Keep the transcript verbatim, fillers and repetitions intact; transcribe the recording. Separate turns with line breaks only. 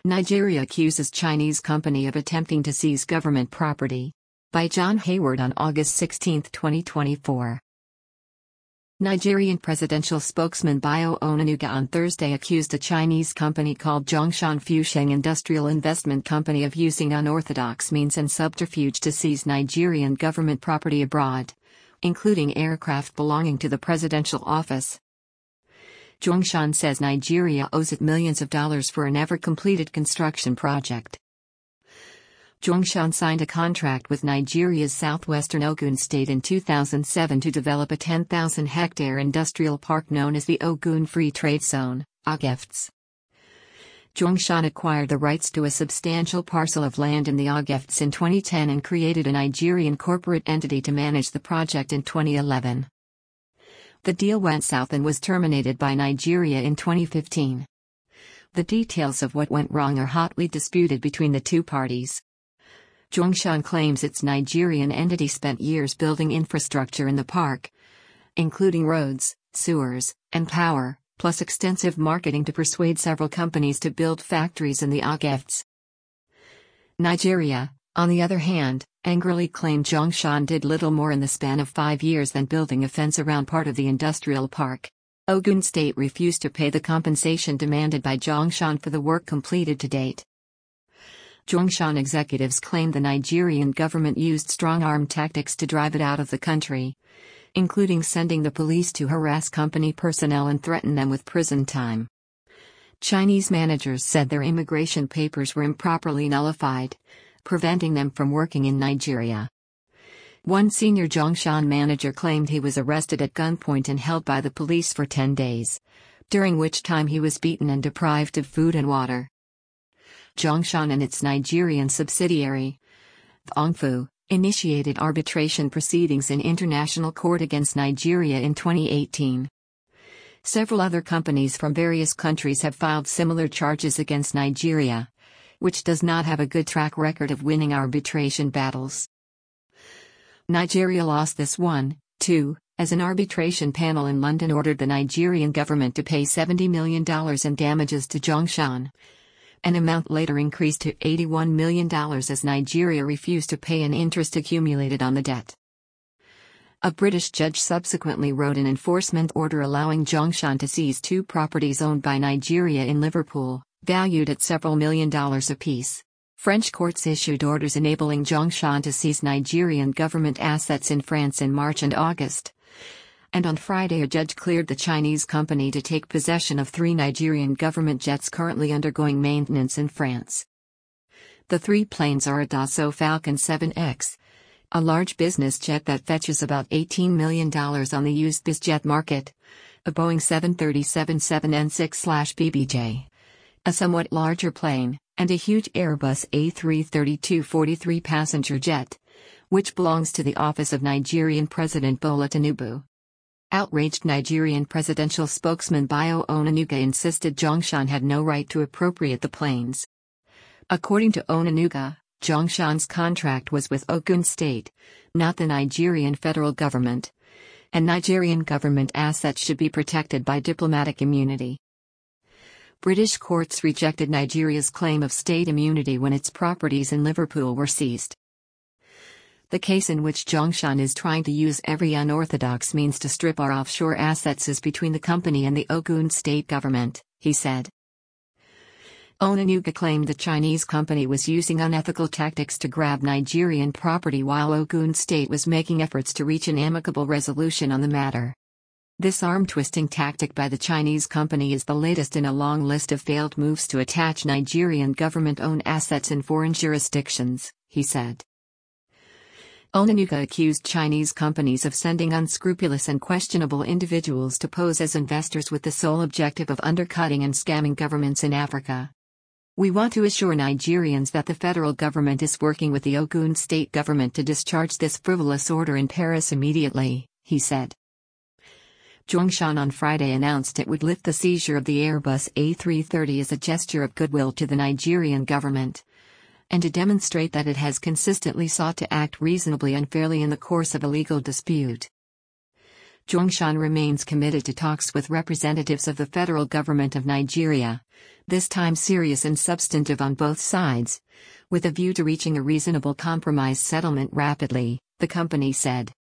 Nigeria accuses Chinese company of attempting to seize government property. By John Hayward on August sixteenth, twenty twenty-four. Nigerian presidential spokesman Bio Onanuga on Thursday accused a Chinese company called Zhongshan Fusheng Industrial Investment Company of using unorthodox means and subterfuge to seize Nigerian government property abroad, including aircraft belonging to the presidential office. Zhongshan says Nigeria owes it millions of dollars for a never-completed construction project. Zhongshan signed a contract with Nigeria's southwestern Ogun state in two thousand seven to develop a ten thousand hectare industrial park known as the Ogun Free Trade Zone, O G F Z. Zhongshan acquired the rights to a substantial parcel of land in the O G F Z in twenty ten and created a Nigerian corporate entity to manage the project in twenty eleven. The deal went south and was terminated by Nigeria in twenty fifteen. The details of what went wrong are hotly disputed between the two parties. Zhongshan claims its Nigerian entity spent years building infrastructure in the park, including roads, sewers, and power, plus extensive marketing to persuade several companies to build factories in the O G F Z. Nigeria, on the other hand, angrily claimed Zhongshan did little more in the span of five years than building a fence around part of the industrial park. Ogun State refused to pay the compensation demanded by Zhongshan for the work completed to date. Zhongshan executives claimed the Nigerian government used strong-arm tactics to drive it out of the country, including sending the police to harass company personnel and threaten them with prison time. Chinese managers said their immigration papers were improperly nullified, preventing them from working in Nigeria. One senior Zhongshan manager claimed he was arrested at gunpoint and held by the police for ten days, during which time he was beaten and deprived of food and water. Zhongshan and its Nigerian subsidiary, Thongfu, initiated arbitration proceedings in international court against Nigeria in twenty eighteen. Several other companies from various countries have filed similar charges against Nigeria, which does not have a good track record of winning arbitration battles. Nigeria lost this one, too, as an arbitration panel in London ordered the Nigerian government to pay seventy million dollars in damages to Zhongshan. An amount later increased to eighty-one million dollars as Nigeria refused to pay an interest accumulated on the debt. A British judge subsequently wrote an enforcement order allowing Zhongshan to seize two properties owned by Nigeria in Liverpool, valued at several million dollars apiece. French courts issued orders enabling Zhongshan to seize Nigerian government assets in France in March and August. And on Friday a judge cleared the Chinese company to take possession of three Nigerian government jets currently undergoing maintenance in France. The three planes are a Dassault Falcon seven X, a large business jet that fetches about eighteen million dollars on the used bizjet market, a Boeing seven thirty-seven seven N six B B J, a somewhat larger plane, and a huge Airbus A three thirty-two forty-three passenger jet, which belongs to the office of Nigerian President Bola Tinubu. Outraged Nigerian presidential spokesman Bio Onanuga insisted Zhongshan had no right to appropriate the planes. According to Onanuga, Zhongshan's contract was with Ogun State, not the Nigerian federal government, and Nigerian government assets should be protected by diplomatic immunity. British courts rejected Nigeria's claim of state immunity when its properties in Liverpool were seized. The case in which Zhongshan is trying to use every unorthodox means to strip our offshore assets is between the company and the Ogun State government, he said. Onanuga claimed the Chinese company was using unethical tactics to grab Nigerian property while Ogun State was making efforts to reach an amicable resolution on the matter. This arm-twisting tactic by the Chinese company is the latest in a long list of failed moves to attach Nigerian government-owned assets in foreign jurisdictions, he said. Onanuga accused Chinese companies of sending unscrupulous and questionable individuals to pose as investors with the sole objective of undercutting and scamming governments in Africa. We want to assure Nigerians that the federal government is working with the Ogun State government to discharge this frivolous order in Paris immediately, he said. Zhongshan on Friday announced it would lift the seizure of the Airbus A three thirty as a gesture of goodwill to the Nigerian government, and to demonstrate that it has consistently sought to act reasonably and fairly in the course of a legal dispute. Zhongshan remains committed to talks with representatives of the federal government of Nigeria, this time serious and substantive on both sides, with a view to reaching a reasonable compromise settlement rapidly, the company said.